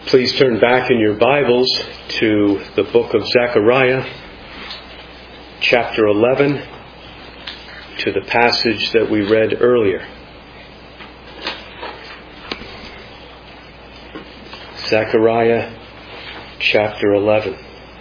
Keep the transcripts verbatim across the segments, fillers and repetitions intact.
Please turn back in your Bibles to the book of Zechariah, chapter eleven, to the passage that we read earlier. Zechariah, chapter eleven.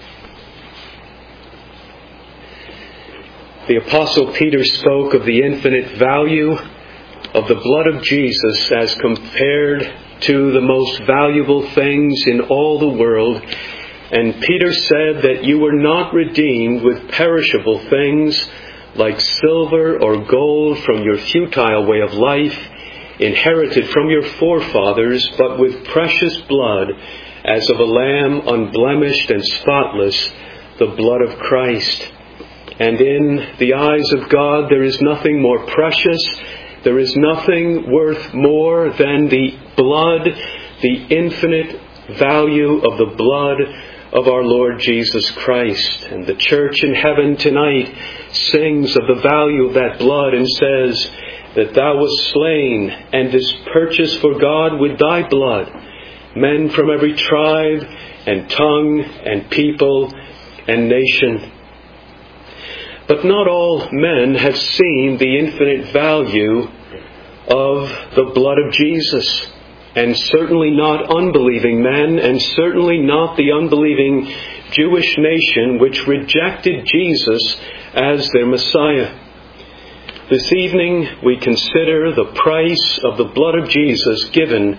The Apostle Peter spoke of the infinite value of the blood of Jesus as compared to the most valuable things in all the world. And Peter said that you were not redeemed with perishable things like silver or gold from your futile way of life, inherited from your forefathers, but with precious blood, as of a lamb unblemished and spotless, the blood of Christ. And in the eyes of God there is nothing more precious, there is nothing worth more than the blood, the infinite value of the blood of our Lord Jesus Christ. And the church in heaven tonight sings of the value of that blood and says that thou wast slain and didst purchase for God with thy blood men from every tribe and tongue and people and nation. But not all men have seen the infinite value of the blood of Jesus, and certainly not unbelieving men, and certainly not the unbelieving Jewish nation which rejected Jesus as their Messiah. This evening we consider the price of the blood of Jesus given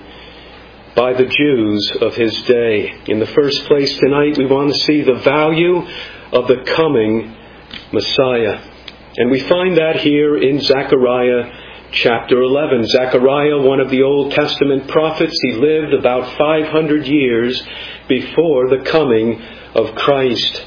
by the Jews of his day. In the first place tonight we want to see the value of the coming Messiah. And we find that here in Zechariah chapter eleven. Zechariah, one of the Old Testament prophets, he lived about five hundred years before the coming of Christ.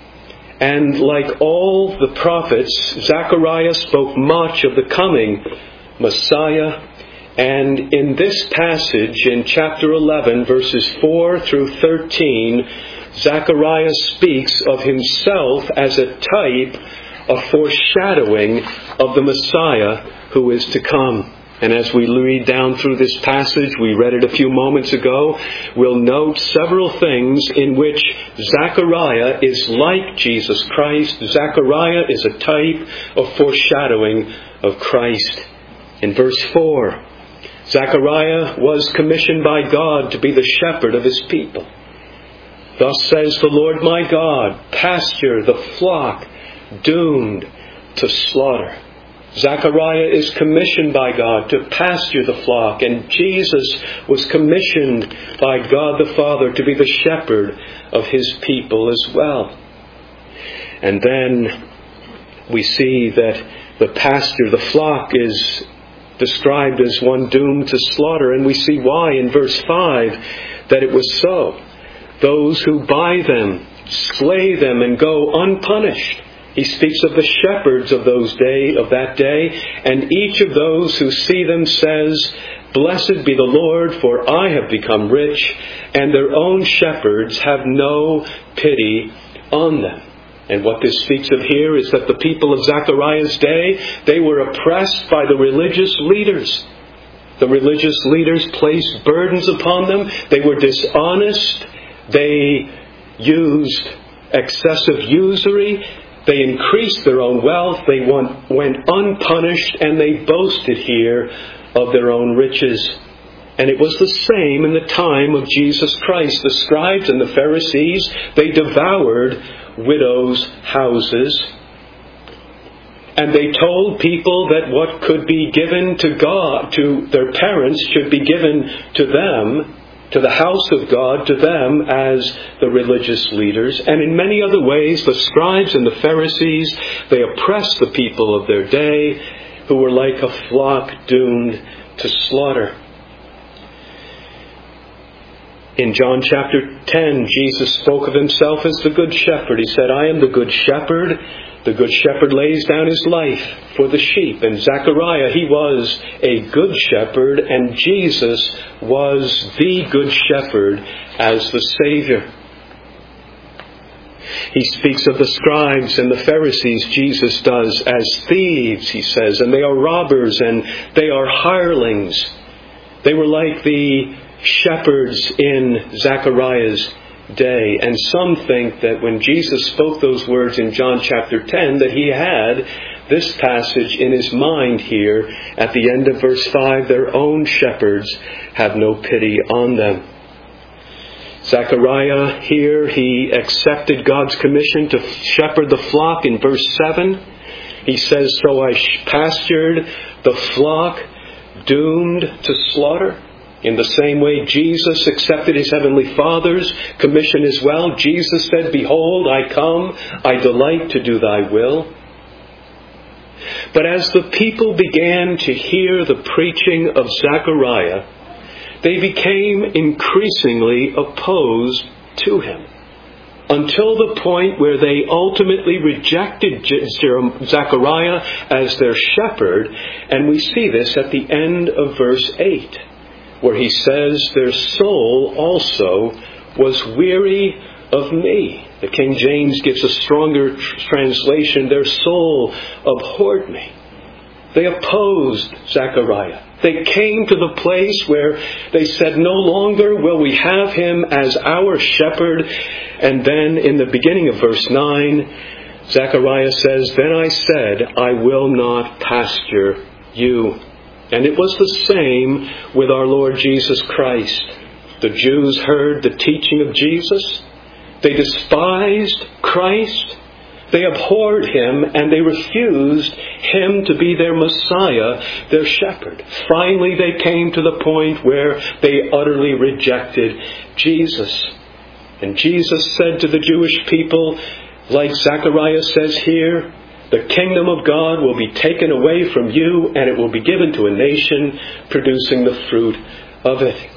And like all the prophets, Zechariah spoke much of the coming Messiah. And in this passage, in chapter eleven, verses four through thirteen, Zechariah speaks of himself as a type, a foreshadowing of the Messiah who is to come. And as we read down through this passage, we read it a few moments ago, we'll note several things in which Zechariah is like Jesus Christ. Zechariah is a type of foreshadowing of Christ. In verse four, Zechariah was commissioned by God to be the shepherd of his people. Thus says the Lord my God, pasture the flock doomed to slaughter. Zechariah is commissioned by God to pasture the flock, and Jesus was commissioned by God the Father to be the shepherd of his people as well. And then we see that the pasture, the flock, is described as one doomed to slaughter, and we see why in verse five that it was so. Those who buy them slay them and go unpunished. He speaks of the shepherds of those day, of that day, and each of those who see them says, Blessed be the Lord, for I have become rich, and their own shepherds have no pity on them. And what this speaks of here is that the people of Zechariah's day, they were oppressed by the religious leaders. The religious leaders placed burdens upon them. They were dishonest. They used excessive usury. They increased their own wealth. They went unpunished, and they boasted here of their own riches. And it was the same in the time of Jesus Christ. The scribes and the Pharisees, they devoured widows' houses. And they told people that what could be given to God, to their parents, should be given to them, to the house of God, to them as the religious leaders. And in many other ways, the scribes and the Pharisees, they oppressed the people of their day, who were like a flock doomed to slaughter. In John chapter ten, Jesus spoke of himself as the Good Shepherd. He said, I am the Good Shepherd. The Good Shepherd lays down his life for the sheep. And Zechariah, he was a Good Shepherd, and Jesus was the Good Shepherd as the Savior. He speaks of the scribes and the Pharisees, Jesus does, as thieves, he says, and they are robbers and they are hirelings. They were like the shepherds in Zechariah's day. And some think that when Jesus spoke those words in John chapter ten, that he had this passage in his mind here at the end of verse five, their own shepherds have no pity on them. Zechariah here, he accepted God's commission to shepherd the flock in verse seven. He says, so I pastured the flock doomed to slaughter. In the same way, Jesus accepted his heavenly Father's commission as well. Jesus said, behold, I come, I delight to do thy will. But as the people began to hear the preaching of Zechariah, they became increasingly opposed to him, until the point where they ultimately rejected Zechariah as their shepherd. And we see this at the end of verse eight, where he says, their soul also was weary of me. The King James gives a stronger translation, their soul abhorred me. They opposed Zechariah. They came to the place where they said, no longer will we have him as our shepherd. And then in the beginning of verse nine, Zechariah says, then I said, I will not pasture you. And it was the same with our Lord Jesus Christ. The Jews heard the teaching of Jesus. They despised Christ. They abhorred him, and they refused him to be their Messiah, their shepherd. Finally, they came to the point where they utterly rejected Jesus. And Jesus said to the Jewish people, like Zechariah says here, the kingdom of God will be taken away from you, and it will be given to a nation producing the fruit of it.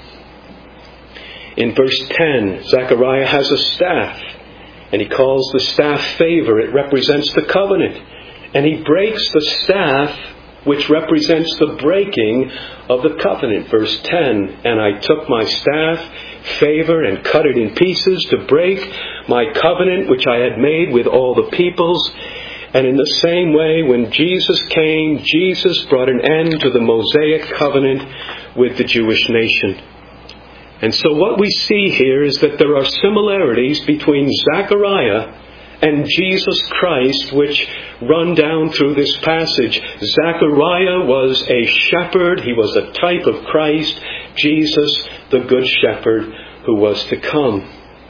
In verse ten, Zechariah has a staff, and he calls the staff favor. It represents the covenant. And he breaks the staff, which represents the breaking of the covenant. Verse ten, and I took my staff, favor, and cut it in pieces to break my covenant, which I had made with all the peoples. And in the same way, when Jesus came, Jesus brought an end to the Mosaic covenant with the Jewish nation. And so what we see here is that there are similarities between Zechariah and Jesus Christ, which run down through this passage. Zechariah was a shepherd. He was a type of Christ. Jesus, the good shepherd who was to come.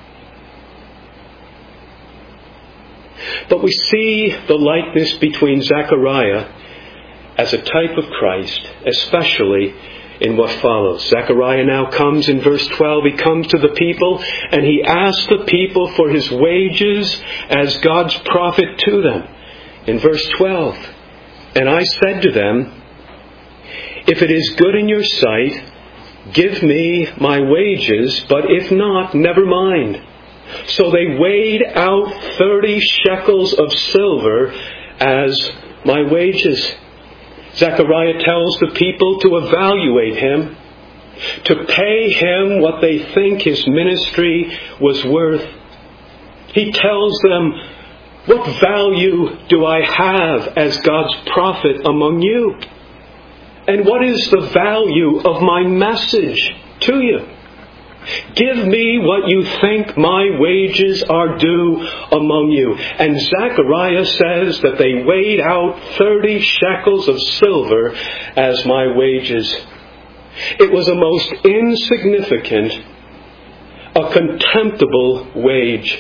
But we see the likeness between Zechariah as a type of Christ, especially in what follows. Zechariah now comes in verse twelve. He comes to the people and he asks the people for his wages as God's prophet to them. In verse twelve, and I said to them, if it is good in your sight, give me my wages, but if not, never mind. So they weighed out thirty shekels of silver as my wages. Zechariah tells the people to evaluate him, to pay him what they think his ministry was worth. He tells them, what value do I have as God's prophet among you? And what is the value of my message to you? Give me what you think my wages are due among you. And Zechariah says that they weighed out thirty shekels of silver as my wages. It was a most insignificant, a contemptible wage.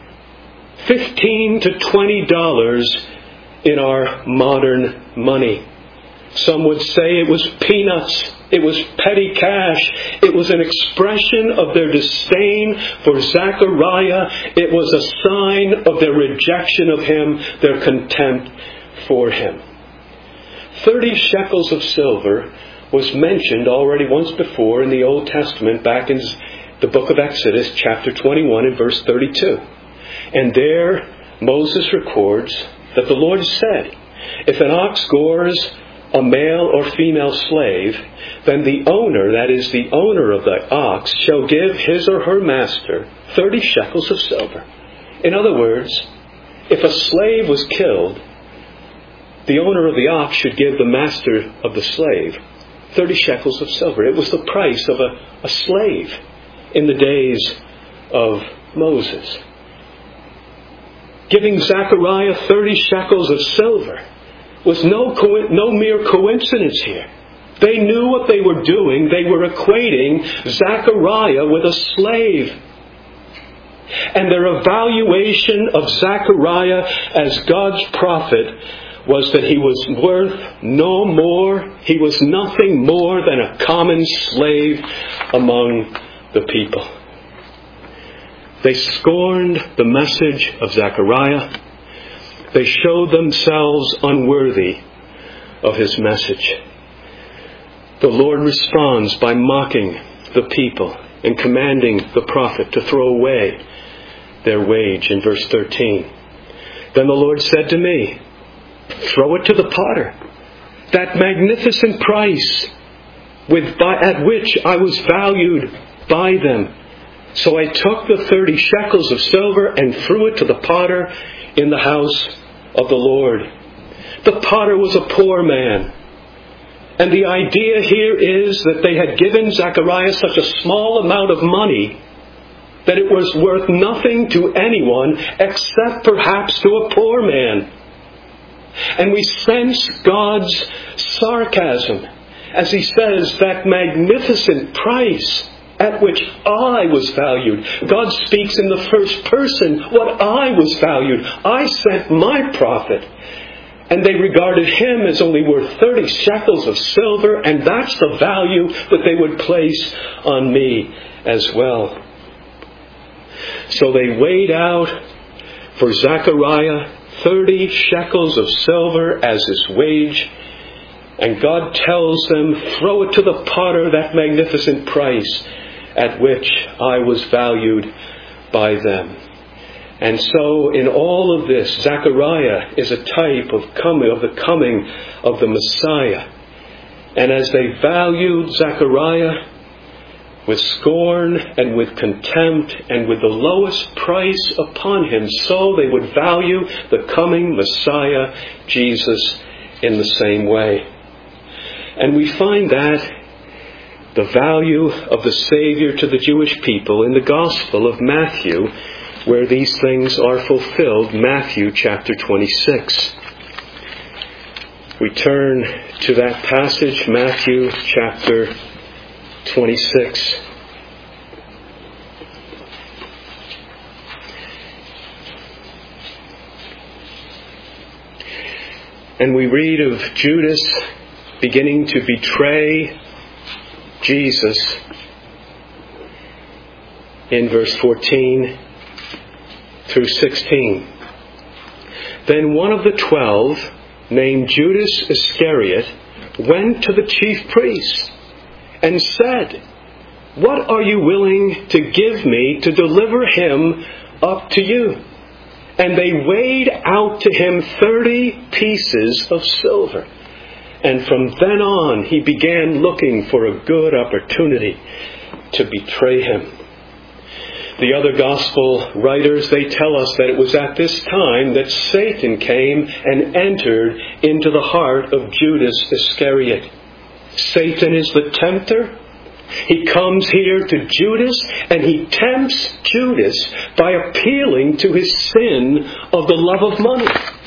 Fifteen to twenty dollars in our modern money. Some would say it was peanuts. It was petty cash. It was an expression of their disdain for Zechariah. It was a sign of their rejection of him, their contempt for him. Thirty shekels of silver was mentioned already once before in the Old Testament, back in the book of Exodus, chapter twenty-one and verse thirty-two. And there Moses records that the Lord said, if an ox gores a male or female slave, then the owner, that is the owner of the ox, shall give his or her master thirty shekels of silver. In other words, if a slave was killed, the owner of the ox should give the master of the slave thirty shekels of silver. It was the price of a, a slave in the days of Moses. Giving Zechariah thirty shekels of silver was no, co- no mere coincidence here. They knew what they were doing. They were equating Zechariah with a slave. And their evaluation of Zechariah as God's prophet was that he was worth no more. He was nothing more than a common slave among the people. They scorned the message of Zechariah. They showed themselves unworthy of his message. The Lord responds by mocking the people and commanding the prophet to throw away their wage in verse thirteen. Then the Lord said to me, throw it to the potter, that magnificent price with by, at which I was valued by them. So I took the thirty shekels of silver and threw it to the potter in the house of the Lord. The potter was a poor man. And the idea here is that they had given Zechariah such a small amount of money that it was worth nothing to anyone except perhaps to a poor man. And we sense God's sarcasm as he says, that magnificent price at which I was valued. God speaks in the first person, what I was valued. I sent my prophet. And they regarded him as only worth thirty shekels of silver, and that's the value that they would place on me as well. So they weighed out for Zechariah thirty shekels of silver as his wage, and God tells them, throw it to the potter, that magnificent price at which I was valued by them. And so in all of this, Zechariah is a type of coming of the coming of the Messiah. And as they valued Zechariah with scorn and with contempt and with the lowest price upon him, so they would value the coming Messiah, Jesus, in the same way. And we find that the value of the Savior to the Jewish people in the Gospel of Matthew, where these things are fulfilled, Matthew chapter twenty-six. We turn to that passage, Matthew chapter twenty-six. And we read of Judas beginning to betray Jesus in verse fourteen through sixteen. Then one of the twelve, named Judas Iscariot, went to the chief priests and said, what are you willing to give me to deliver him up to you? And they weighed out to him thirty pieces of silver. And from then on he began looking for a good opportunity to betray him. The other gospel writers, they tell us that it was at this time that Satan came and entered into the heart of Judas Iscariot. Satan is the tempter. He comes here to Judas and he tempts Judas by appealing to his sin of the love of money.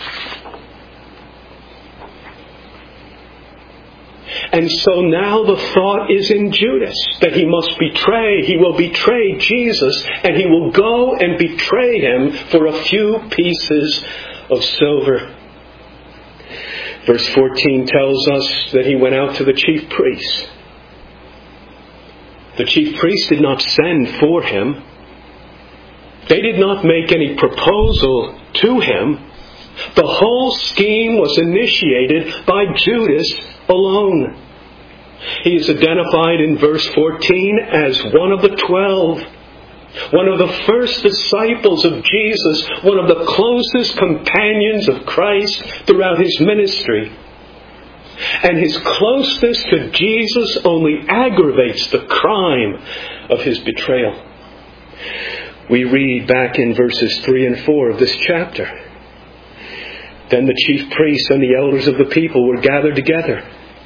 And so now the thought is in Judas that he must betray, he will betray Jesus, and he will go and betray him for a few pieces of silver. Verse fourteen tells us that he went out to the chief priests. The chief priests did not send for him. They did not make any proposal to him. The whole scheme was initiated by Judas alone. He is identified in verse fourteen as one of the twelve, one of the first disciples of Jesus, one of the closest companions of Christ throughout his ministry. And his closeness to Jesus only aggravates the crime of his betrayal. We read back in verses three and four of this chapter. Then the chief priests and the elders of the people were gathered together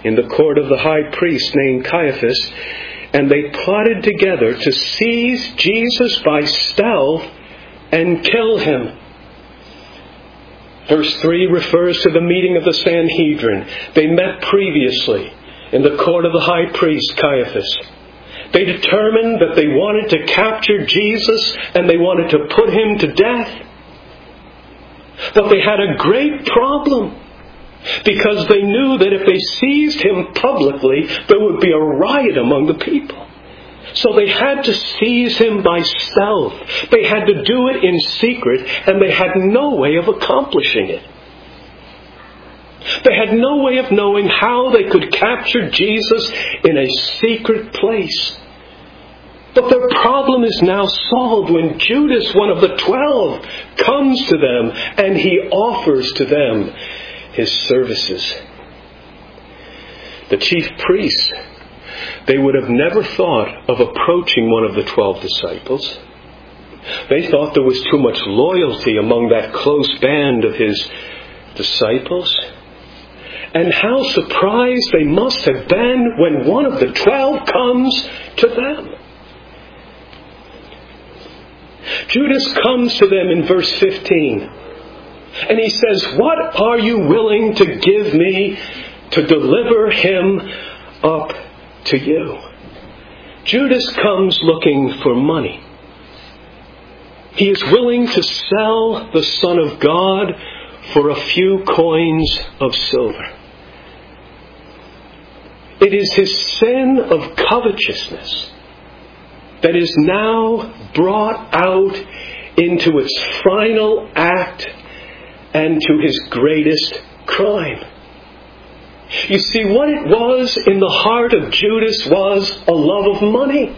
in the court of the high priest named Caiaphas, and they plotted together to seize Jesus by stealth and kill him. Verse three refers to the meeting of the Sanhedrin. They met previously in the court of the high priest Caiaphas. They determined that they wanted to capture Jesus and they wanted to put him to death. But they had a great problem, because they knew that if they seized him publicly, there would be a riot among the people. So they had to seize him by stealth. They had to do it in secret, and they had no way of accomplishing it. They had no way of knowing how they could capture Jesus in a secret place. But their problem is now solved when Judas, one of the twelve, comes to them and he offers to them his services. The chief priests, they would have never thought of approaching one of the twelve disciples. They thought there was too much loyalty among that close band of his disciples. And how surprised they must have been when one of the twelve comes to them. Judas comes to them in verse fifteen. And he says, "What are you willing to give me to deliver him up to you?" Judas comes looking for money. He is willing to sell the Son of God for a few coins of silver. It is his sin of covetousness that is now brought out into its final act and to his greatest crime. You see, what it was in the heart of Judas was a love of money.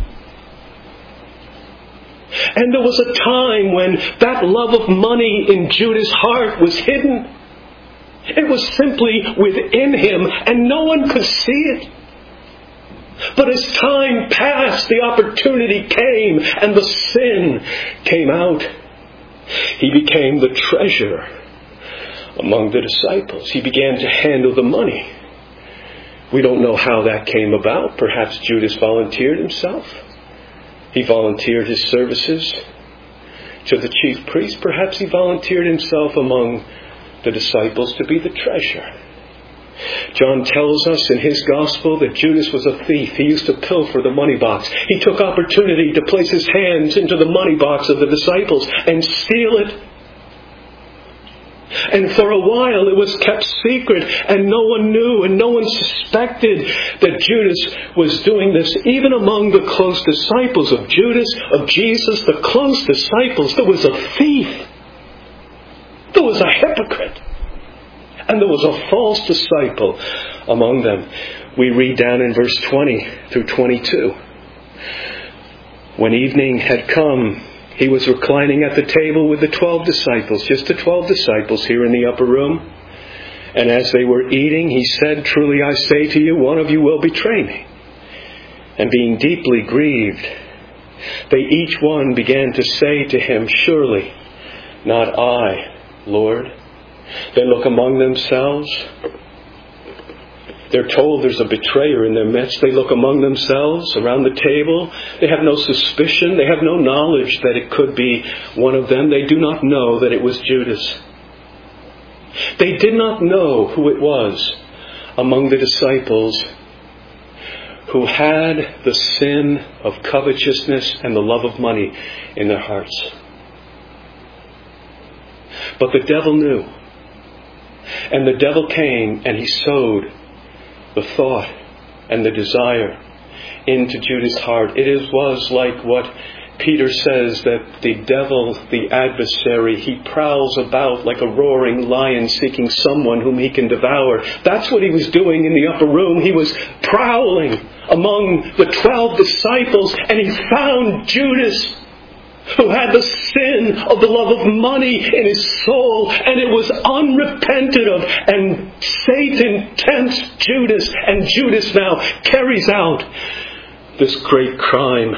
And there was a time when that love of money in Judas' heart was hidden. It was simply within him, and no one could see it. But as time passed, the opportunity came, and the sin came out. He became the treasurer among the disciples. He began to handle the money. We don't know how that came about. Perhaps Judas volunteered himself. He volunteered his services to the chief priest. Perhaps he volunteered himself among the disciples to be the treasurer. John tells us in his gospel that Judas was a thief. He used to pilfer the money box. He took opportunity to place his hands into the money box of the disciples and steal it. And for a while it was kept secret, and no one knew and no one suspected that Judas was doing this. Even among the close disciples of Judas, of Jesus, the close disciples, there was a thief. There was a hypocrite. And there was a false disciple among them. We read down in verse twenty through twenty-two. When evening had come, he was reclining at the table with the twelve disciples, just the twelve disciples here in the upper room. And as they were eating, he said, "Truly I say to you, one of you will betray me." And being deeply grieved, they each one began to say to him, "Surely not I, Lord." They look among themselves. They're told there's a betrayer in their midst. They look among themselves around the table. They have no suspicion. They have no knowledge that it could be one of them. They do not know that it was Judas. They did not know who it was among the disciples who had the sin of covetousness and the love of money in their hearts. But the devil knew. And the devil came and he sowed the thought and the desire into Judas' heart. It is, was like what Peter says, that the devil, the adversary, he prowls about like a roaring lion seeking someone whom he can devour. That's what he was doing in the upper room. He was prowling among the twelve disciples, and he found Judas, who had the sin of the love of money in his soul, and it was unrepented of. And Satan tempts Judas, and Judas now carries out this great crime.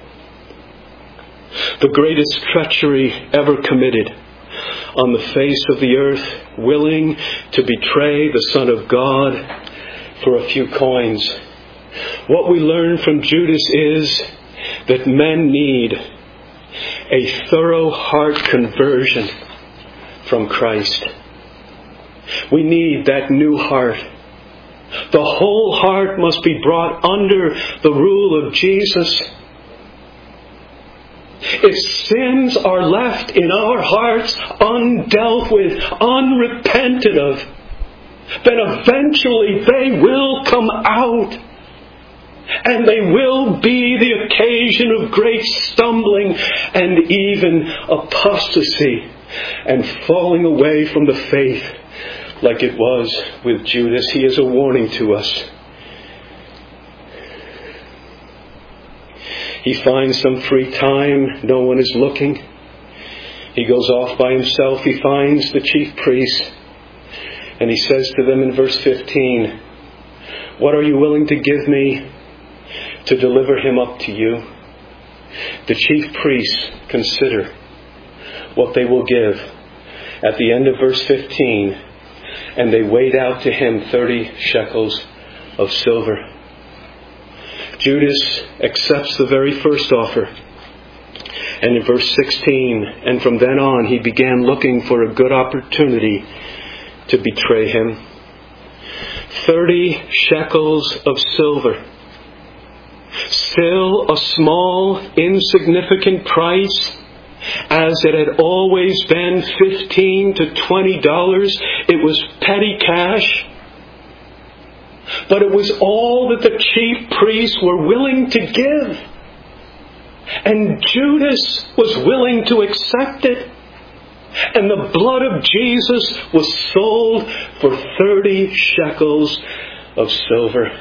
The greatest treachery ever committed on the face of the earth, willing to betray the Son of God for a few coins. What we learn from Judas is that men need a thorough heart conversion from Christ. We need that new heart. The whole heart must be brought under the rule of Jesus. If sins are left in our hearts undealt with, unrepented of, then eventually they will come out. And they will be the occasion of great stumbling and even apostasy and falling away from the faith, like it was with Judas. He is a warning to us. He finds some free time. No one is looking. He goes off by himself. He finds the chief priests. And he says to them in verse fifteen, "What are you willing to give me to deliver him up to you?" The chief priests consider what they will give at the end of verse fifteen. And they weighed out to him thirty shekels of silver. Judas accepts the very first offer. And in verse sixteen, and from then on he began looking for a good opportunity to betray him. Thirty shekels of silver. Still a small, insignificant price, as it had always been fifteen to twenty dollars. It was petty cash. But it was all that the chief priests were willing to give. And Judas was willing to accept it. And the blood of Jesus was sold for thirty shekels of silver.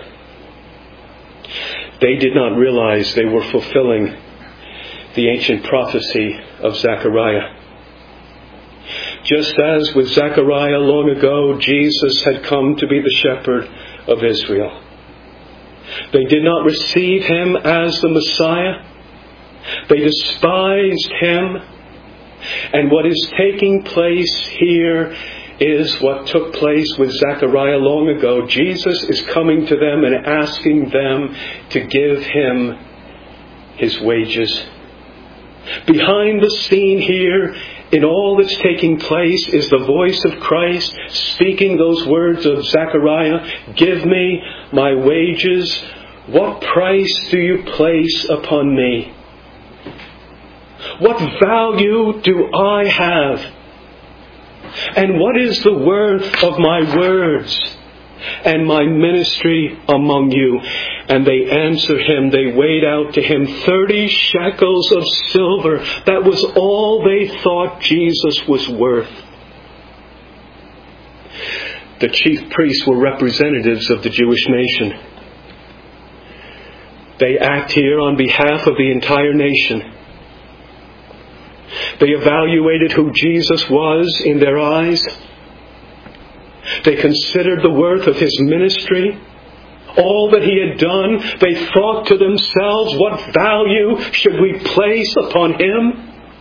They did not realize they were fulfilling the ancient prophecy of Zechariah. Just as with Zechariah long ago, Jesus had come to be the shepherd of Israel. They did not receive him as the Messiah. They despised him. And what is taking place here is what took place with Zechariah long ago. Jesus is coming to them and asking them to give him his wages. Behind the scene here, in all that's taking place, is the voice of Christ speaking those words of Zechariah, "Give me my wages. What price do you place upon me? What value do I have? And what is the worth of my words and my ministry among you?" And they answer him, they weighed out to him thirty shekels of silver. That was all they thought Jesus was worth. The chief priests were representatives of the Jewish nation. They act here on behalf of the entire nation. They evaluated who Jesus was in their eyes. They considered the worth of his ministry, all that he had done. They thought to themselves, what value should we place upon him?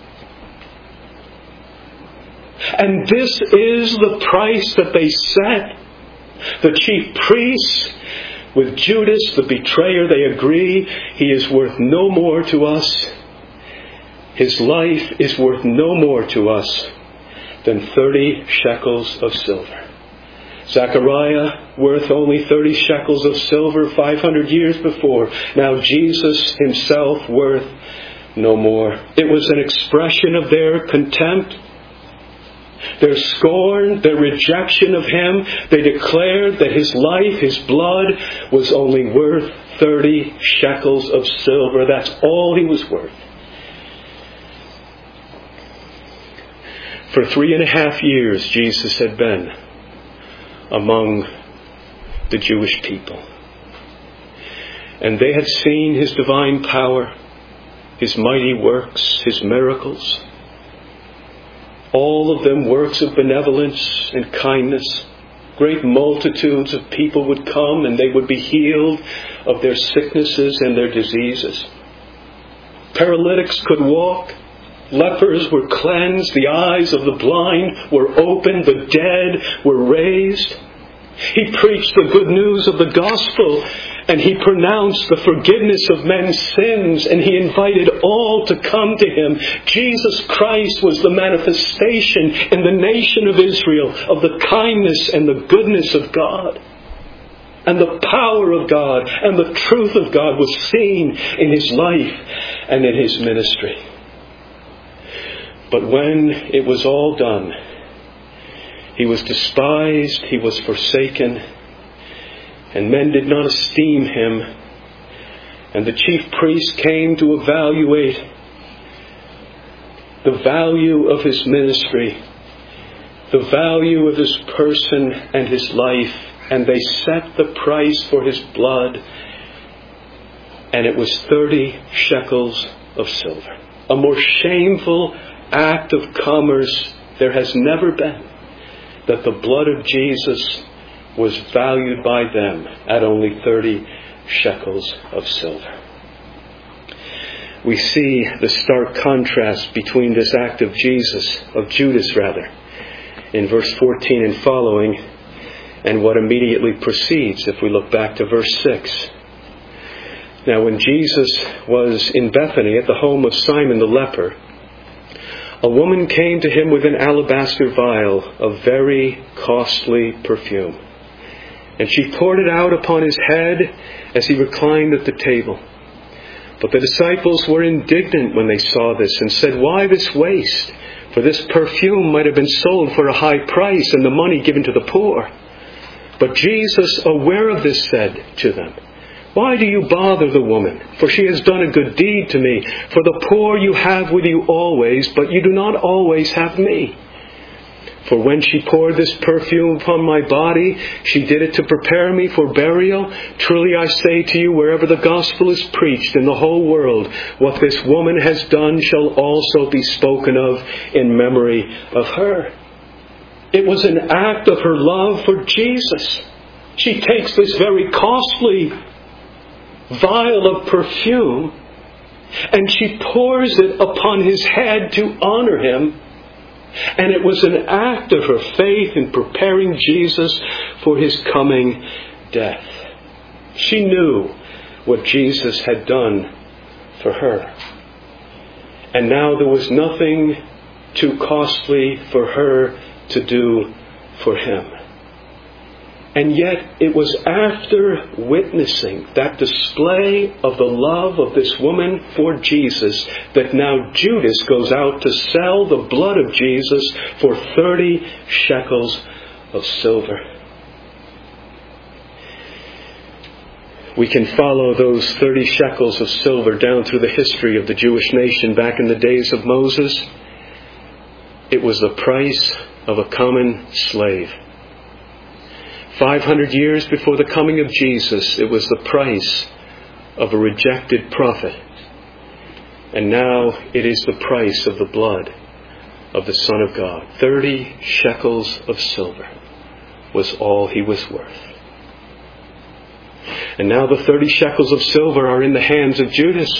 And this is the price that they set. The chief priests, with Judas, the betrayer, they agree he is worth no more to us. His life is worth no more to us than thirty shekels of silver. Zechariah worth only thirty shekels of silver five hundred years before. Now Jesus himself worth no more. It was an expression of their contempt, their scorn, their rejection of him. They declared that his life, his blood, was only worth thirty shekels of silver. That's all he was worth. For three and a half years, Jesus had been among the Jewish people. And they had seen his divine power, his mighty works, his miracles. All of them works of benevolence and kindness. Great multitudes of people would come and they would be healed of their sicknesses and their diseases. Paralytics could walk. Lepers were cleansed. The eyes of the blind were opened. The dead were raised. He preached the good news of the gospel, and he pronounced the forgiveness of men's sins, and he invited all to come to him. Jesus Christ was the manifestation in the nation of Israel of the kindness and the goodness of God. And the power of God and the truth of God was seen in his life and in his ministry. But when it was all done, he was despised, he was forsaken, and men did not esteem him. And the chief priests came to evaluate the value of his ministry, the value of his person and his life, and they set the price for his blood, and it was thirty shekels of silver. A more shameful act of commerce there has never been, that the blood of Jesus was valued by them at only thirty shekels of silver. We see the stark contrast between this act of Jesus, of Judas rather, in verse fourteen and following, and what immediately precedes if we look back to verse six. Now when Jesus was in Bethany at the home of Simon the leper, a woman came to him with an alabaster vial of very costly perfume. And she poured it out upon his head as he reclined at the table. But the disciples were indignant when they saw this and said, "Why this waste? For this perfume might have been sold for a high price and the money given to the poor." But Jesus, aware of this, said to them, "Why do you bother the woman? For she has done a good deed to me. For the poor you have with you always, but you do not always have me. For when she poured this perfume upon my body, she did it to prepare me for burial. Truly I say to you, wherever the gospel is preached in the whole world, what this woman has done shall also be spoken of in memory of her." It was an act of her love for Jesus. She takes this very costly vial of perfume and she pours it upon his head to honor him. And it was an act of her faith in preparing Jesus for his coming death. She knew what Jesus had done for her. And now there was nothing too costly for her to do for him. And yet it was after witnessing that display of the love of this woman for Jesus that now Judas goes out to sell the blood of Jesus for thirty shekels of silver. We can follow those thirty shekels of silver down through the history of the Jewish nation back in the days of Moses. It was the price of a common slave. Five hundred years before the coming of Jesus, it was the price of a rejected prophet. And now it is the price of the blood of the Son of God. Thirty shekels of silver was all he was worth. And now the thirty shekels of silver are in the hands of Judas.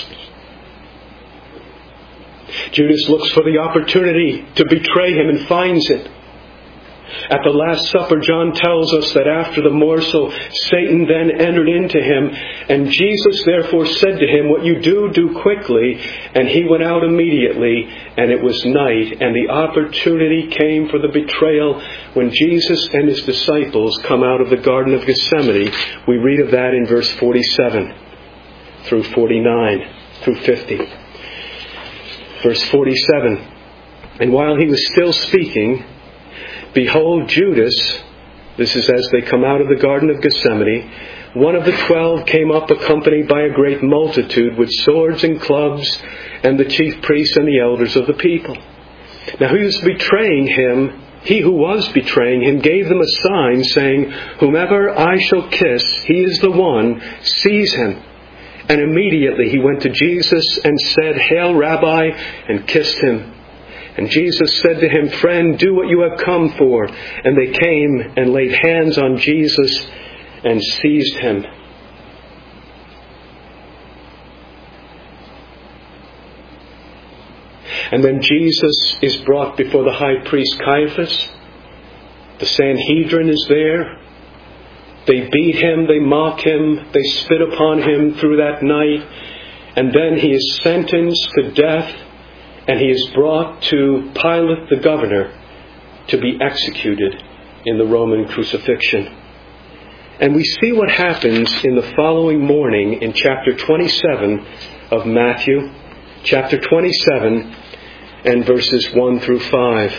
Judas looks for the opportunity to betray him and finds it. At the Last Supper, John tells us that after the morsel, Satan then entered into him, and Jesus therefore said to him, "What you do, do quickly." And he went out immediately, and it was night, and the opportunity came for the betrayal when Jesus and his disciples come out of the Garden of Gethsemane. We read of that in verse forty-seven through forty-nine through fifty. Verse forty-seven, "And while he was still speaking, behold, Judas," this is as they come out of the Garden of Gethsemane, "one of the twelve came up accompanied by a great multitude with swords and clubs, and the chief priests and the elders of the people. Now he was betraying him, he who was betraying him gave them a sign, saying, 'Whomever I shall kiss, he is the one, seize him.' And immediately he went to Jesus and said, 'Hail, Rabbi,' and kissed him. And Jesus said to him, 'Friend, do what you have come for.' And they came and laid hands on Jesus and seized him. And then Jesus is brought before the high priest Caiaphas. The Sanhedrin is there. They beat him, they mock him, they spit upon him through that night. And then he is sentenced to death, and he is brought to Pilate the governor to be executed in the Roman crucifixion. And we see what happens in the following morning in chapter twenty-seven of Matthew, chapter twenty-seven and verses one through five.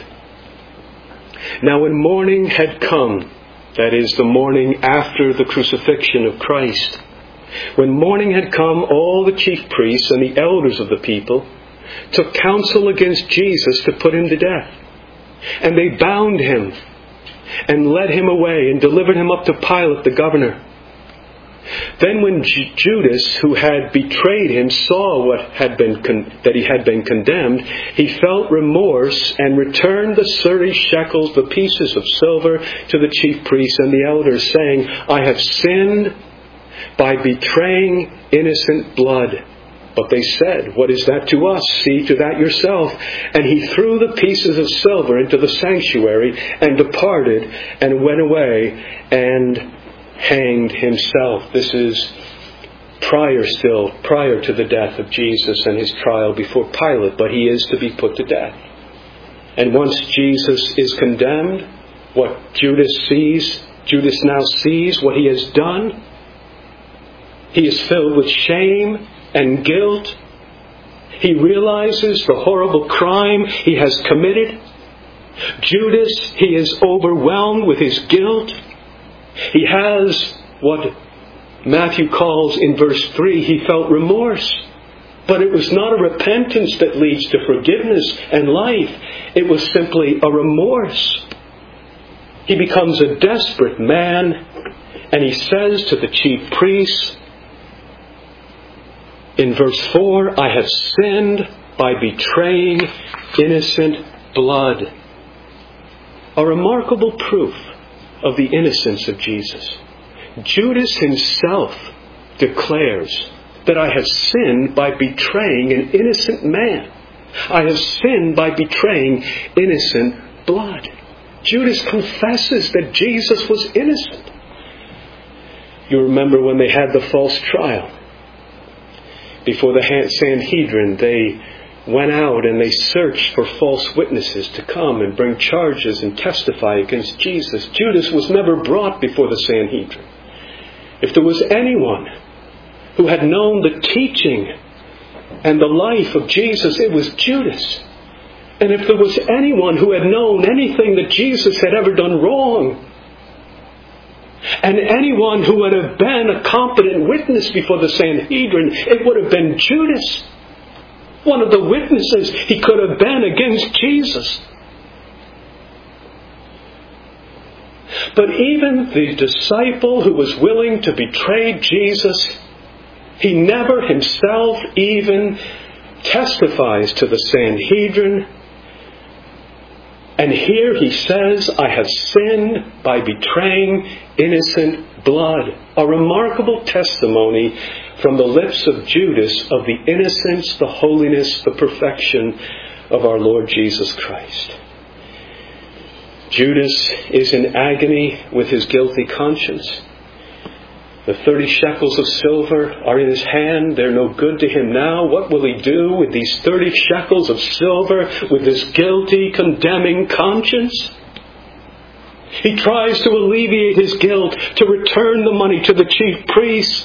Now when morning had come, that is, the morning after the crucifixion of Christ, when morning had come, all the chief priests and the elders of the people took counsel against Jesus to put him to death. And they bound him and led him away and delivered him up to Pilate the governor. Then when J- Judas, who had betrayed him, saw what had been con- that he had been condemned, he felt remorse and returned the thirty shekels, the pieces of silver, to the chief priests and the elders, saying, I have sinned by betraying innocent blood. But they said, what is that to us? See to that yourself. And he threw the pieces of silver into the sanctuary and departed and went away and hanged himself. This is prior still, prior to the death of Jesus and his trial before Pilate, but he is to be put to death. And once Jesus is condemned, what Judas sees, Judas now sees what he has done. He is filled with shame and guilt. He realizes the horrible crime he has committed. Judas, he is overwhelmed with his guilt. He has what Matthew calls in verse three, he felt remorse. But it was not a repentance that leads to forgiveness and life. It was simply a remorse. He becomes a desperate man, and he says to the chief priests, in verse four, I have sinned by betraying innocent blood. A remarkable proof of the innocence of Jesus. Judas himself declares that I have sinned by betraying an innocent man. I have sinned by betraying innocent blood. Judas confesses that Jesus was innocent. You remember when they had the false trial. Before the Sanhedrin, they went out and they searched for false witnesses to come and bring charges and testify against Jesus. Judas was never brought before the Sanhedrin. If there was anyone who had known the teaching and the life of Jesus, it was Judas. And if there was anyone who had known anything that Jesus had ever done wrong, and anyone who would have been a competent witness before the Sanhedrin, it would have been Judas. One of the witnesses he could have been against Jesus. But even the disciple who was willing to betray Jesus, he never himself even testifies to the Sanhedrin. And here he says, I have sinned by betraying innocent blood. A remarkable testimony from the lips of Judas of the innocence, the holiness, the perfection of our Lord Jesus Christ. Judas is in agony with his guilty conscience. The thirty shekels of silver are in his hand. They're no good to him now. What will he do with these thirty shekels of silver, with this guilty, condemning conscience? He tries to alleviate his guilt, to return the money to the chief priests.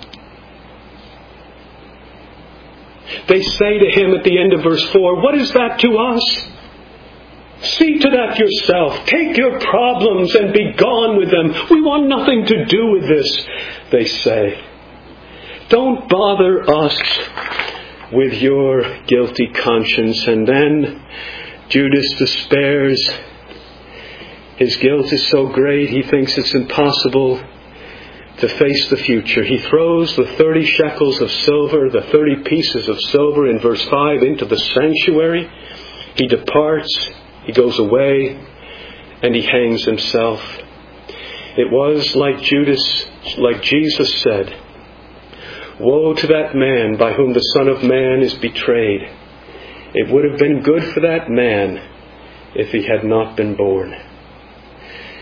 They say to him at the end of verse four, what is that to us? See to that yourself. Take your problems and be gone with them. We want nothing to do with this, they say. Don't bother us with your guilty conscience. And then Judas despairs. His guilt is so great, he thinks it's impossible to face the future. He throws the thirty shekels of silver, the thirty pieces of silver in verse five, into the sanctuary. He departs. He goes away and he hangs himself. It was like Judas, like Jesus said, woe to that man by whom the Son of Man is betrayed. It would have been good for that man if he had not been born.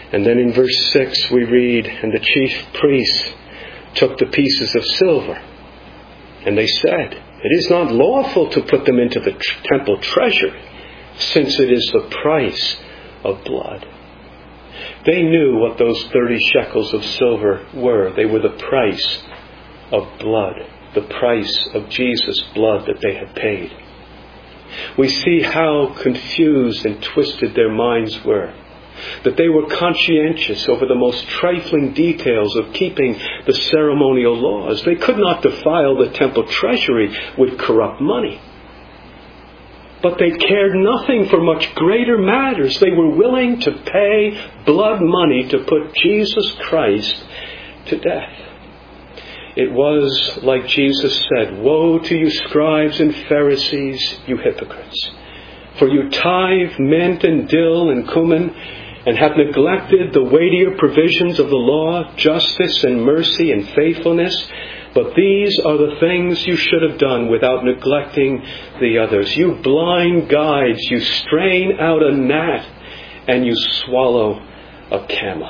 And then in verse six we read, "And the chief priests took the pieces of silver, and they said, 'It is not lawful to put them into the tr- temple treasury, since it is the price of blood.'" They knew what those thirty shekels of silver were. They were the price of blood, the price of Jesus' blood that they had paid. We see how confused and twisted their minds were, that they were conscientious over the most trifling details of keeping the ceremonial laws. They could not defile the temple treasury with corrupt money. But they cared nothing for much greater matters. They were willing to pay blood money to put Jesus Christ to death. It was like Jesus said, "Woe to you scribes and Pharisees, you hypocrites! For you tithe mint and dill and cumin, and have neglected the weightier provisions of the law, justice and mercy and faithfulness. But these are the things you should have done without neglecting the others. You blind guides, you strain out a gnat and you swallow a camel."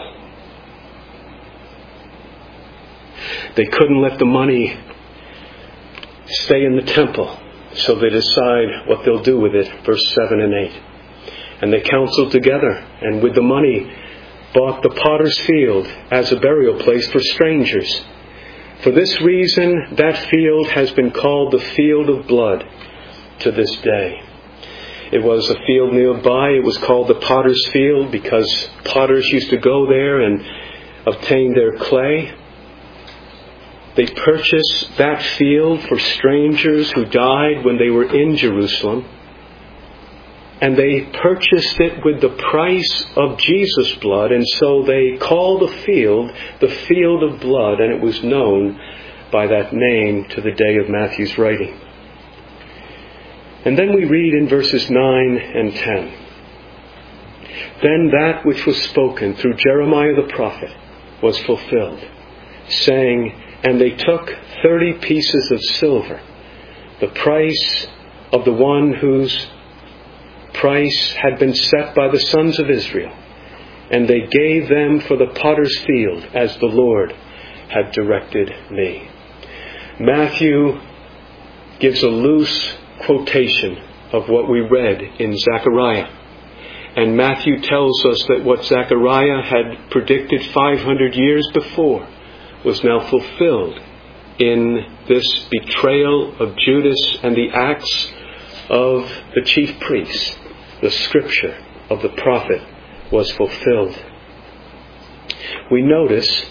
They couldn't let the money stay in the temple, so they decide what they'll do with it. Verse seven and eight. "And they counseled together, and with the money bought the potter's field as a burial place for strangers. For this reason, that field has been called the field of blood to this day." It was a field nearby. It was called the potter's field because potters used to go there and obtain their clay. They purchased that field for strangers who died when they were in Jerusalem. And they purchased it with the price of Jesus' blood, and so they called the field the field of blood, and it was known by that name to the day of Matthew's writing. And then we read in verses nine and ten, "Then that which was spoken through Jeremiah the prophet was fulfilled, saying, And they took thirty pieces of silver, the price of the one whose price had been set by the sons of Israel, and they gave them for the potter's field, as the Lord had directed me." Matthew gives a loose quotation of what we read in Zechariah. And Matthew tells us that what Zechariah had predicted five hundred years before was now fulfilled in this betrayal of Judas and the acts of the chief priests. The scripture of the prophet was fulfilled. We notice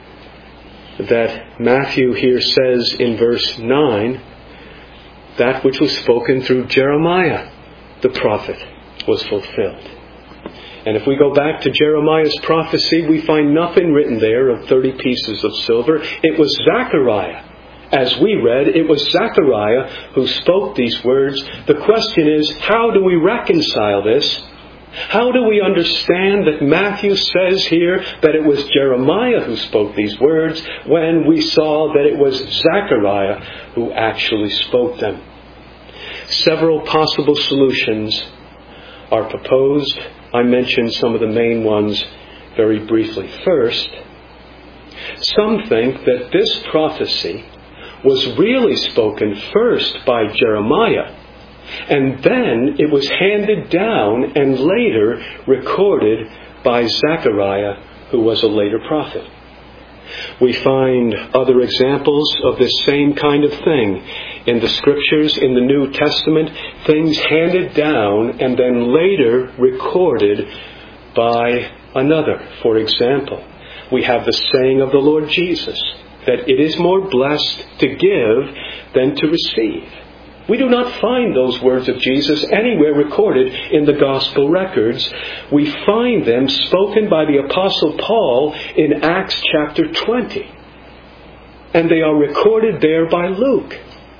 that Matthew here says in verse nine, that which was spoken through Jeremiah the prophet was fulfilled. And if we go back to Jeremiah's prophecy, we find nothing written there of thirty pieces of silver. It was Zechariah. As we read, it was Zechariah who spoke these words. The question is, how do we reconcile this? How do we understand that Matthew says here that it was Jeremiah who spoke these words when we saw that it was Zechariah who actually spoke them? Several possible solutions are proposed. I mentioned some of the main ones very briefly. First, some think that this prophecy was really spoken first by Jeremiah, and then it was handed down and later recorded by Zechariah, who was a later prophet. We find other examples of this same kind of thing in the Scriptures, in the New Testament, things handed down and then later recorded by another. For example, we have the saying of the Lord Jesus, that it is more blessed to give than to receive. We do not find those words of Jesus anywhere recorded in the Gospel records. We find them spoken by the Apostle Paul in Acts chapter twenty. And they are recorded there by Luke.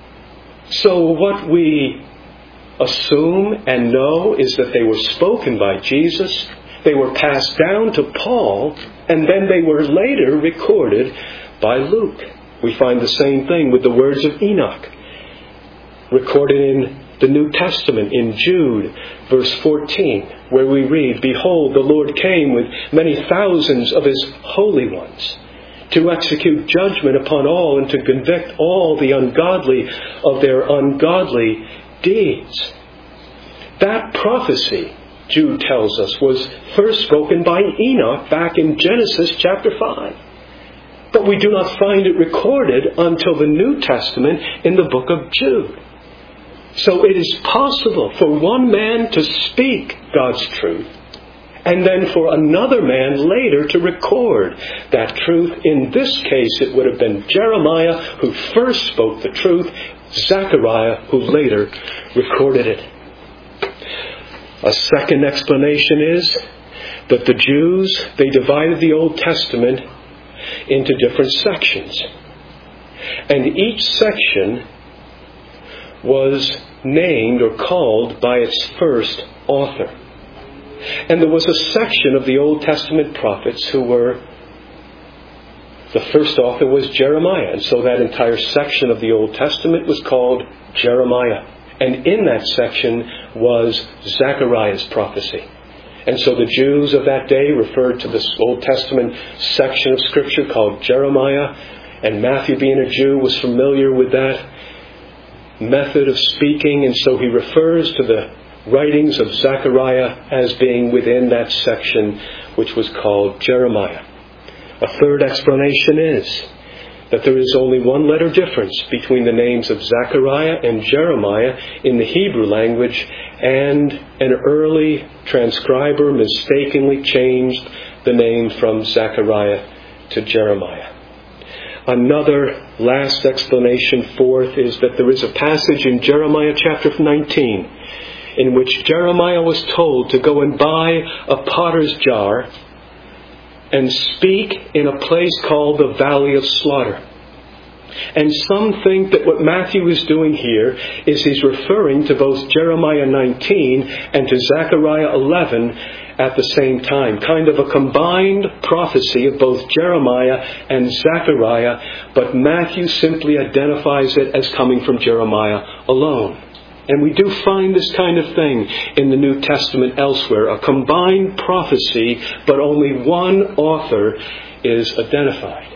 So what we assume and know is that they were spoken by Jesus, they were passed down to Paul, and then they were later recorded by Luke. We find the same thing with the words of Enoch, recorded in the New Testament in Jude, verse fourteen, where we read, "Behold, the Lord came with many thousands of His holy ones, to execute judgment upon all and to convict all the ungodly of their ungodly deeds." That prophecy, Jude tells us, was first spoken by Enoch back in Genesis chapter five. But we do not find it recorded until the New Testament in the book of Jude. So it is possible for one man to speak God's truth, and then for another man later to record that truth. In this case, it would have been Jeremiah who first spoke the truth, Zechariah who later recorded it. A second explanation is that the Jews, they divided the Old Testament into different sections. And each section was named or called by its first author. And there was a section of the Old Testament prophets who were, the first author was Jeremiah. And so that entire section of the Old Testament was called Jeremiah. And in that section was Zechariah's prophecy. And so the Jews of that day referred to this Old Testament section of Scripture called Jeremiah. And Matthew, being a Jew, was familiar with that method of speaking. And so he refers to the writings of Zechariah as being within that section which was called Jeremiah. A third explanation is that there is only one letter difference between the names of Zechariah and Jeremiah in the Hebrew language, and an early transcriber mistakenly changed the name from Zechariah to Jeremiah. Another last explanation, fourth, is that there is a passage in Jeremiah chapter nineteen in which Jeremiah was told to go and buy a potter's jar and speak in a place called the Valley of Slaughter. And some think that what Matthew is doing here is he's referring to both Jeremiah nineteen and to Zechariah eleven at the same time. Kind of a combined prophecy of both Jeremiah and Zechariah, but Matthew simply identifies it as coming from Jeremiah alone. And we do find this kind of thing in the New Testament elsewhere. A combined prophecy, but only one author is identified.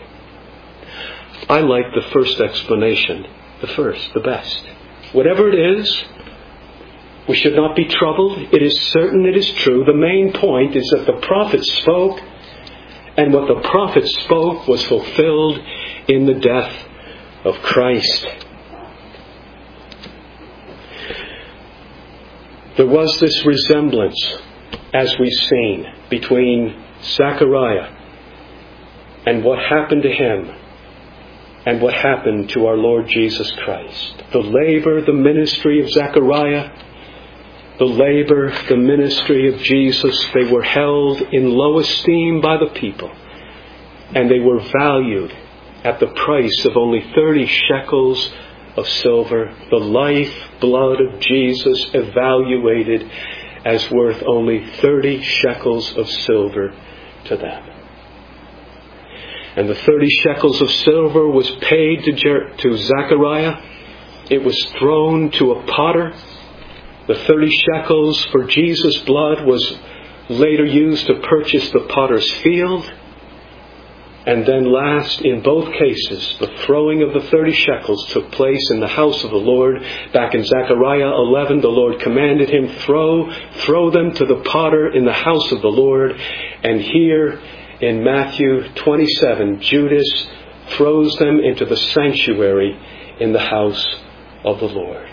I like the first explanation. The first, the best. Whatever it is, we should not be troubled. It is certain, it is true. The main point is that the prophet spoke, and what the prophet spoke was fulfilled in the death of Christ. There was this resemblance, as we've seen, between Zechariah and what happened to him and what happened to our Lord Jesus Christ. The labor, the ministry of Zechariah, the labor, the ministry of Jesus, they were held in low esteem by the people, and they were valued at the price of only thirty shekels of silver. The life, blood of Jesus evaluated as worth only thirty shekels of silver to them. And the thirty shekels of silver was paid to, Jer- to Zechariah. It was thrown to a potter. The thirty shekels for Jesus' blood was later used to purchase the potter's field. And then last, in both cases, the throwing of the thirty shekels took place in the house of the Lord. Back in Zechariah eleven, the Lord commanded him, throw, throw them to the potter in the house of the Lord. And here in Matthew twenty-seven, Judas throws them into the sanctuary in the house of the Lord.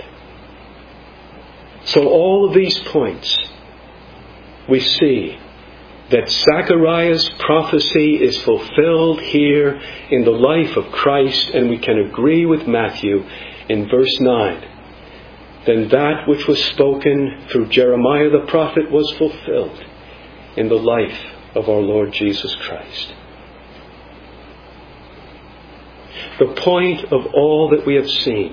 So all of these points, we see that Zechariah's prophecy is fulfilled here in the life of Christ, and we can agree with Matthew in verse nine. Then that which was spoken through Jeremiah the prophet was fulfilled in the life of our Lord Jesus Christ. The point of all that we have seen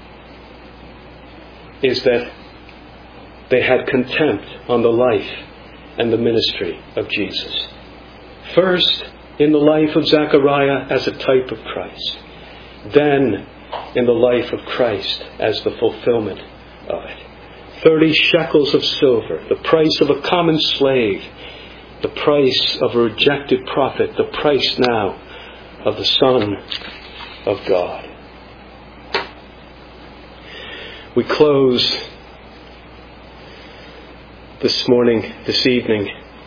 is that they had contempt on the life and the ministry of Jesus. First, in the life of Zechariah as a type of Christ. Then, in the life of Christ as the fulfillment of it. Thirty shekels of silver, the price of a common slave, the price of a rejected prophet, the price now of the Son of God. We close this morning, this evening,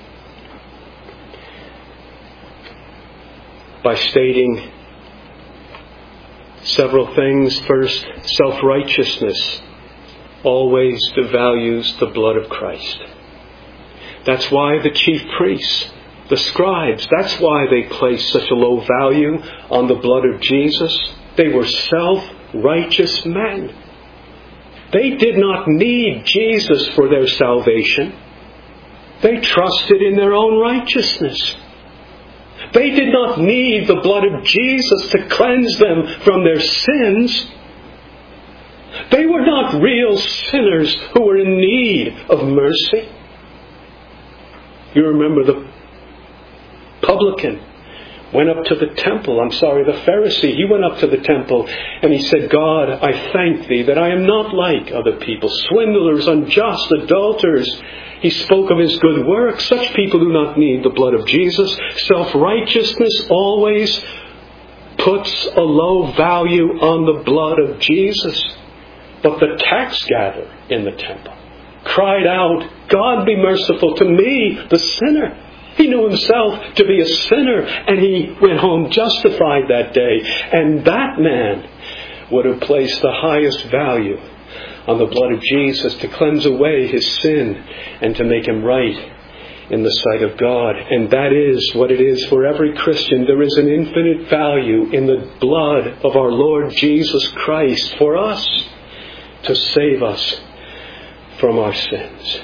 by stating several things. First, self-righteousness always devalues the blood of Christ. That's why the chief priests, the scribes, that's why they placed such a low value on the blood of Jesus. They were self-righteous men. They did not need Jesus for their salvation. They trusted in their own righteousness. They did not need the blood of Jesus to cleanse them from their sins. They were not real sinners who were in need of mercy. You remember the publican went up to the temple. I'm sorry, the Pharisee. He went up to the temple and he said, God, I thank thee that I am not like other people, swindlers, unjust, adulterers. He spoke of his good works. Such people do not need the blood of Jesus. Self-righteousness always puts a low value on the blood of Jesus. But the tax gatherer in the temple cried out, God be merciful to me, the sinner. He knew himself to be a sinner, and he went home justified that day. And that man would have placed the highest value on the blood of Jesus to cleanse away his sin and to make him right in the sight of God. And that is what it is for every Christian. There is an infinite value in the blood of our Lord Jesus Christ for us to save us from our sins.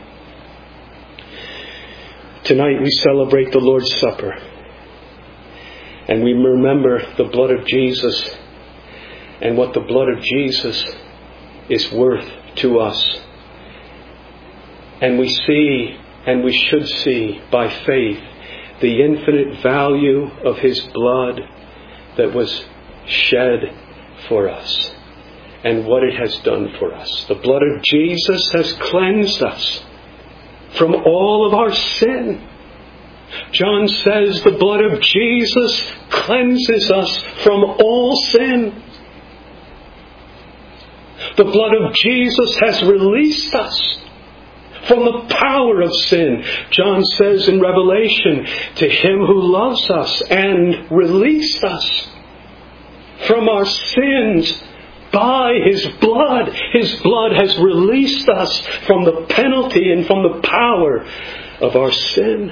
Tonight we celebrate the Lord's Supper, and we remember the blood of Jesus and what the blood of Jesus is worth to us. And we see, and we should see by faith, the infinite value of His blood that was shed for us and what it has done for us. The blood of Jesus has cleansed us from all of our sin. John says the blood of Jesus cleanses us from all sin. The blood of Jesus has released us from the power of sin. John says in Revelation, to Him who loves us and released us from our sins by His blood. His blood has released us from the penalty and from the power of our sin.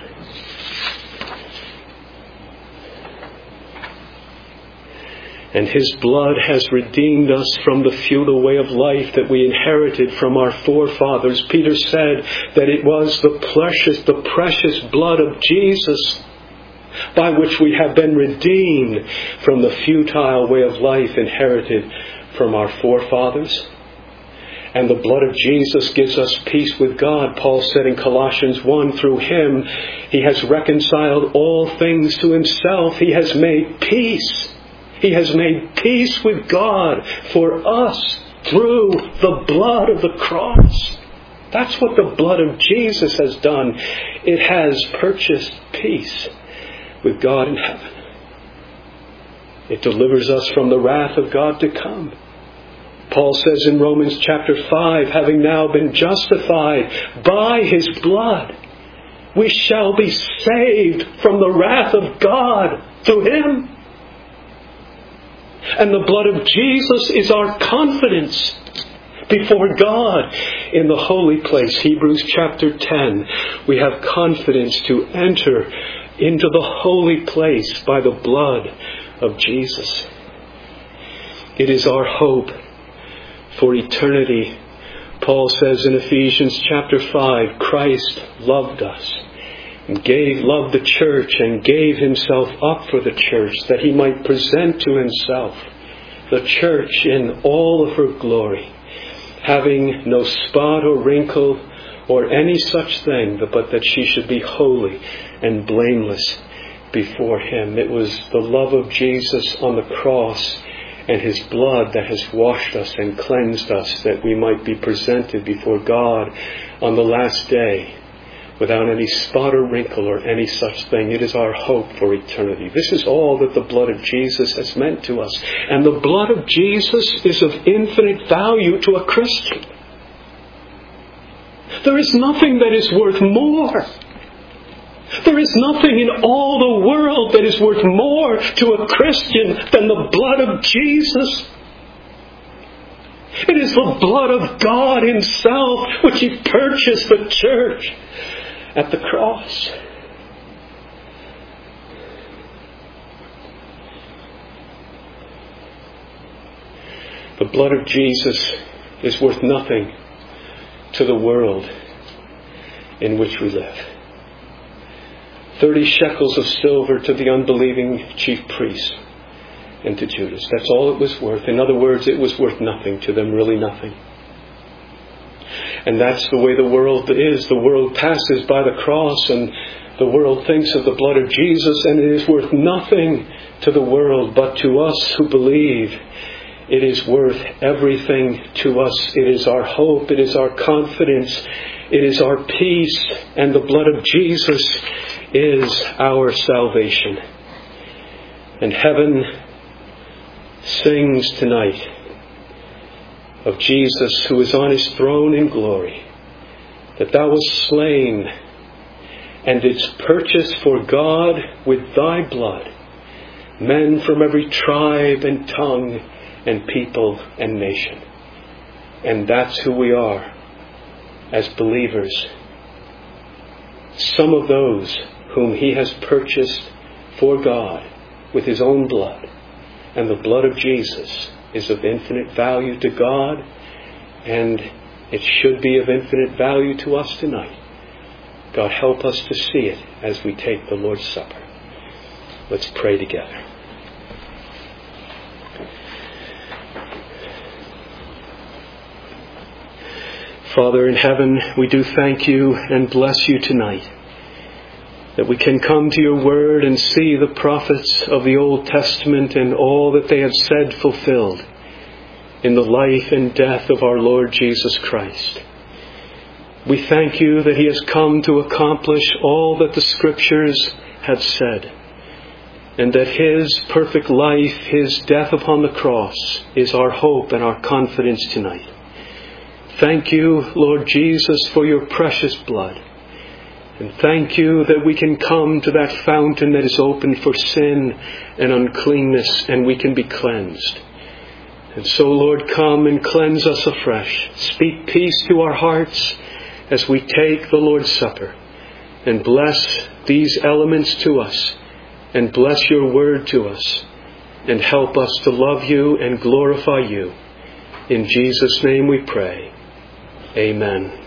And His blood has redeemed us from the futile way of life that we inherited from our forefathers. Peter said that it was the precious, the precious blood of Jesus by which we have been redeemed from the futile way of life inherited from our forefathers. And the blood of Jesus gives us peace with God. Paul said in Colossians one, through Him He has reconciled all things to Himself. He has made peace. He has made peace with God for us through the blood of the cross. That's what the blood of Jesus has done. It has purchased peace with God in heaven. It delivers us from the wrath of God to come. Paul says in Romans chapter five, having now been justified by His blood, we shall be saved from the wrath of God through Him. And the blood of Jesus is our confidence before God in the holy place. Hebrews chapter ten, we have confidence to enter into the holy place by the blood of Jesus. It is our hope for eternity. Paul says in Ephesians chapter five, Christ loved us and gave, loved the church and gave Himself up for the church that He might present to Himself the church in all of her glory, having no spot or wrinkle or any such thing, but that she should be holy and blameless before Him. It was the love of Jesus on the cross and His blood that has washed us and cleansed us, that we might be presented before God on the last day without any spot or wrinkle or any such thing. It is our hope for eternity. This is all that the blood of Jesus has meant to us. And the blood of Jesus is of infinite value to a Christian. There is nothing that is worth more. There is nothing in all the world that is worth more to a Christian than the blood of Jesus. It is the blood of God Himself which He purchased the church at the cross. The blood of Jesus is worth nothing to the world in which we live. Thirty shekels of silver to the unbelieving chief priests and to Judas. That's all it was worth. In other words, it was worth nothing to them, really nothing. And that's the way the world is. The world passes by the cross and the world thinks of the blood of Jesus, and it is worth nothing to the world. But to us who believe, it is worth everything to us. It is our hope. It is our confidence. It is our peace. And the blood of Jesus is our salvation. And heaven sings tonight of Jesus, who is on His throne in glory, that Thou wast slain and didst purchase for God with Thy blood men from every tribe and tongue and people and nation. And that's who we are as believers. Some of those whom He has purchased for God with His own blood. And the blood of Jesus is of infinite value to God, and it should be of infinite value to us tonight. God, help us to see it as we take the Lord's Supper. Let's pray together. Father in heaven, we do thank You and bless You tonight, that we can come to Your word and see the prophets of the Old Testament and all that they have said fulfilled in the life and death of our Lord Jesus Christ. We thank You that He has come to accomplish all that the Scriptures have said, and that His perfect life, His death upon the cross, is our hope and our confidence tonight. Thank You, Lord Jesus, for Your precious blood. And thank You that we can come to that fountain that is open for sin and uncleanness, and we can be cleansed. And so, Lord, come and cleanse us afresh. Speak peace to our hearts as we take the Lord's Supper. And bless these elements to us. And bless Your word to us. And help us to love You and glorify You. In Jesus' name we pray. Amen.